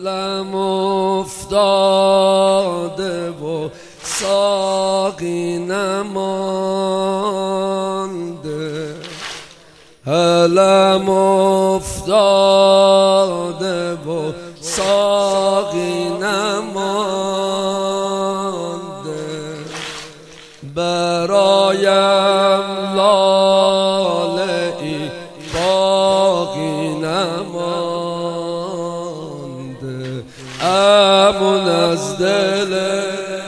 علم افتاده و ساقی نمانده، علم افتاده و ساقی نمانده، برایم لاله ای باقی نمانده، امون از دل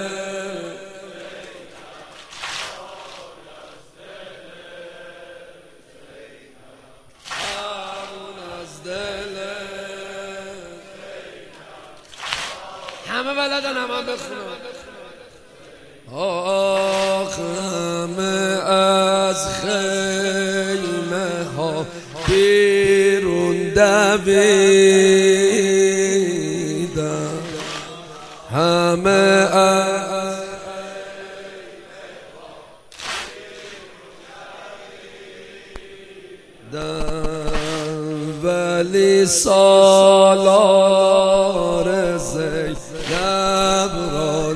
همه بلدن همه بخونم. آخ همه از خیمه ها بیرون دویدن، همه از ولی سالار زینب را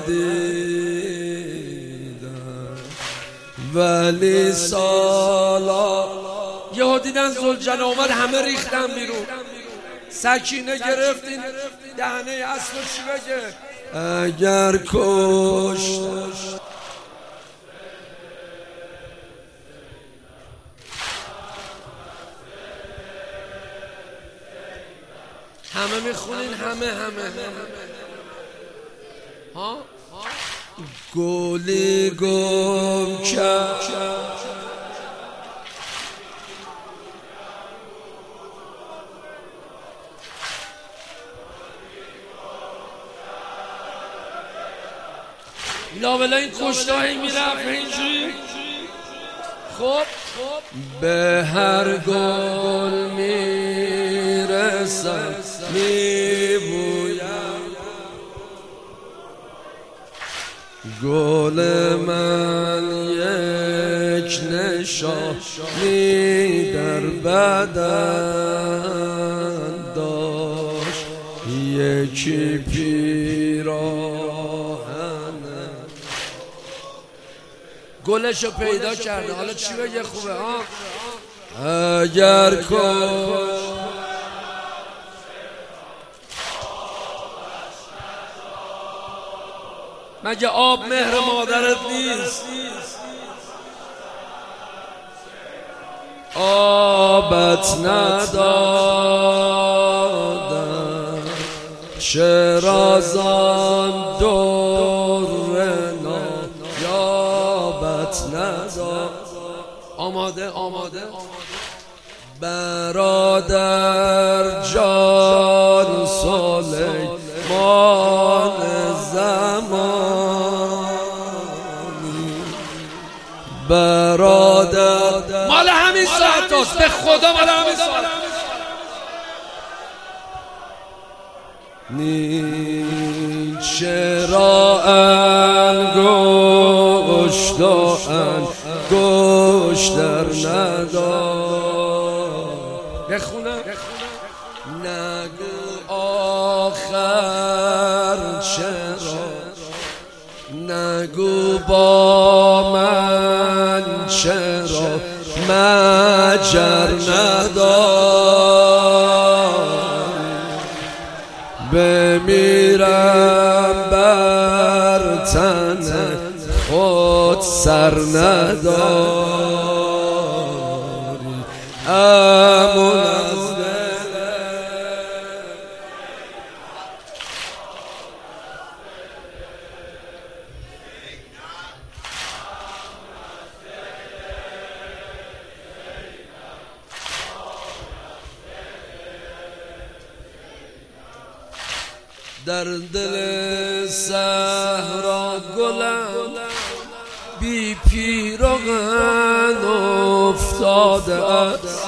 ندیدن، ولی سالار یهو دیدن زلجنه اومد، همه ریختن بیرون. سکینه گرفتین دهنه اسب چی بگه؟ اگر کشت همه میخونین، همه ها گلی گم کرد لابلا این کشتاهی میرفت اینجوری. خب به هر گل میرسم میبویم، گل من یک نشانی در بدن داشت، یکی پیراهنه گلشو پیدا کرده. حالا چی بگه خوبه ها؟ اگر مگه آب مهر مادرت نیست؟ آبت ندادم شرازان دور نایابت ندادم. آماده برادر جان سلیمان زمانی، برادر مال همین ساعت هست، به خدا مال همین ساعت. چرا انگشت و انگشت در ندار، بخونم نگو آخر چرا، نگو با من چرا مجر ندار، بمیرم بر تن خود سر نداری، امون از دل در دل صحرا گلم بی پیراهن افتاده است،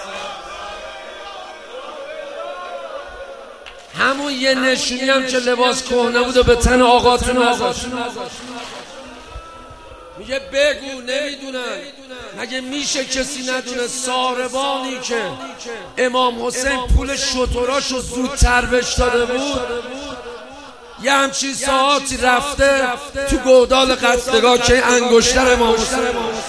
همون یه نشونی هم که لباس کهنه بود و به تن آقاتون ازش میگه بگو نمیدونن. مگه میشه کسی ندونه ساربانی که امام حسین پول شتراشو زودتر بهش داده بود یه همچین ساعتی رفته تو گودال قصدگاه که انگشتر امام حسین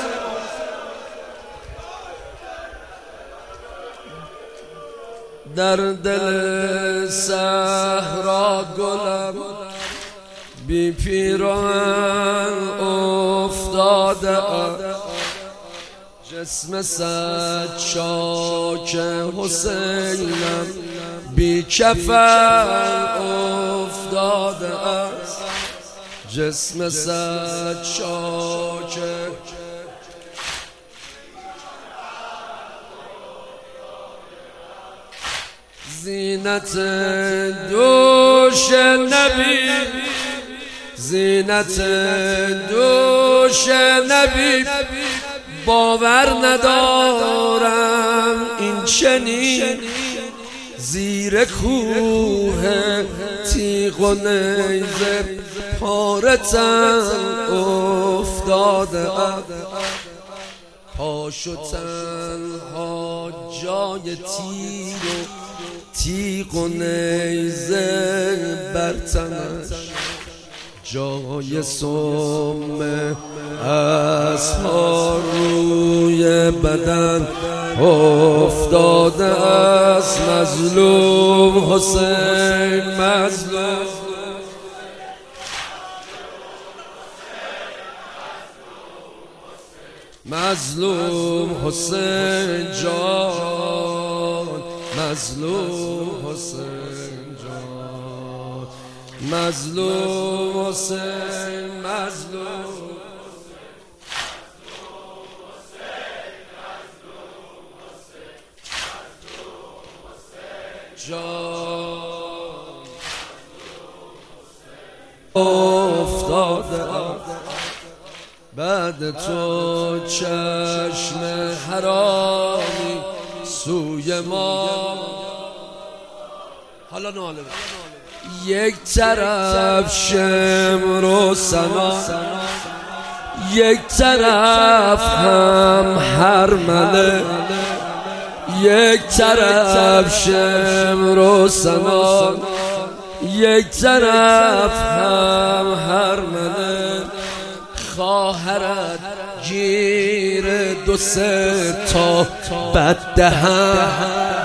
در دل صحرا گلم بی پیراهن افتاده جسم صد چاک حسینم بی کفن افتاده است جسم صد چاک زینت دوش نبی زینت دوش نبی باور ندارم این چنین زیر کوه تیغ و نیزه پاره تن افتاده پاش و تنها جای تیغ و نیزه بر تنش جای سم اسها روی بدن افتاده است مظلوم حسین مظلوم حسین جان مظلوم حسین جان مظلوم حسین مظلوم جان افتاده بعد تو چشم حرامی سوی ما حالا ناله یک طرف شمر و سنا یک طرف هم هرمله یک طرف شمر و سنا یک طرف هم هرمله خواهرت گیر دو سه تا بددهن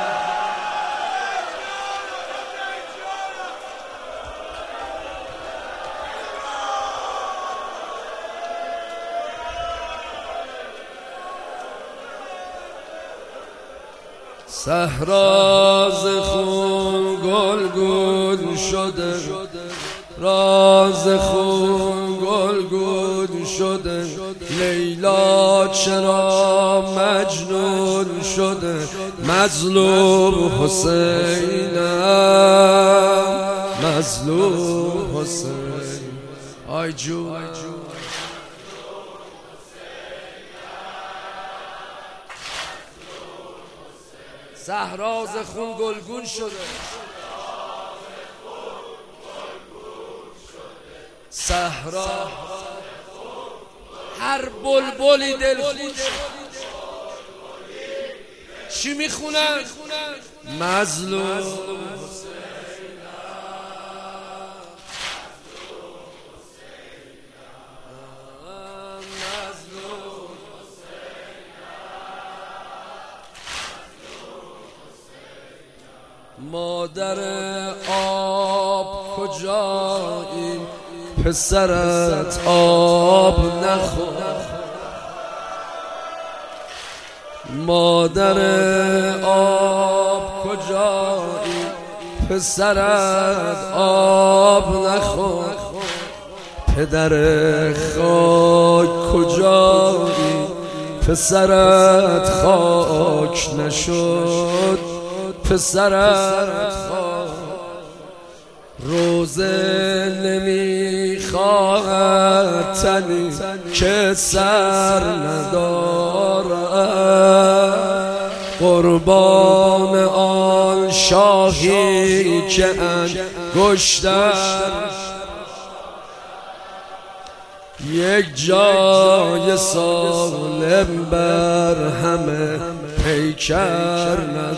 صحرا ز خون گلگون شده راز خون گلگون شده لیلا چرا مجنون شده مظلوم حسینم مظلوم حسین آی جون صحرا ز خون گلگون شده صحرا هر بلبلی دلخوش چی میخونن؟ مظلوم مادر آب کجایی پسرت آب نخور مادر آب کجایی پسرت آب نخور پدر خاک کجایی پسرت خاک نشد پسرت خاک روزه نمیخواهد تنی که سر ندارد قربان آن شاهی که انگشتر یک جای سالم بر همه پیکر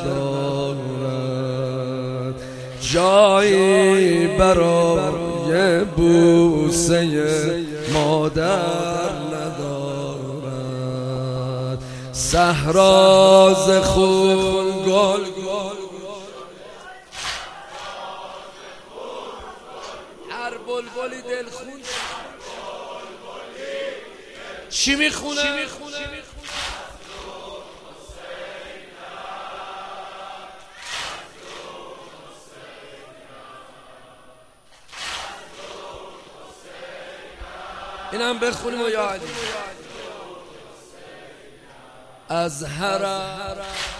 ندارد، جایی برای بوسه مادر ندارد. صحرا ز خون گل هر بلبلی دلخون چی میخونه؟ اینم بخونیم و یا علی از حرم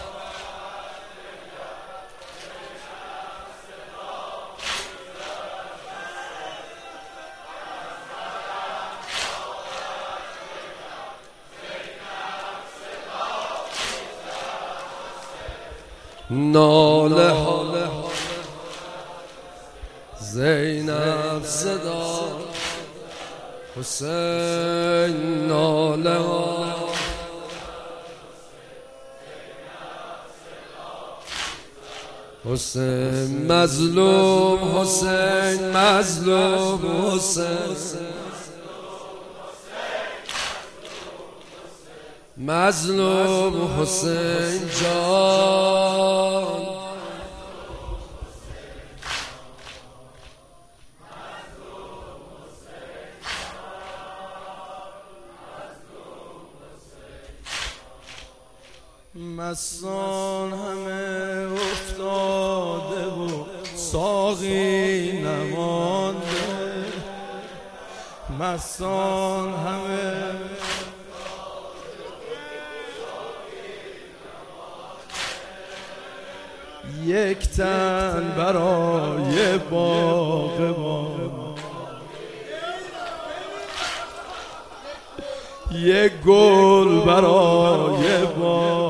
ناله ها زینب صدا حسین ناله ها حسین مظلوم حسین مظلوم حسین مظلوم حسین جان مستان همه افتاده و ساقی نمانده، مستان همه یک تن برای باغبان، یک گل برای باغ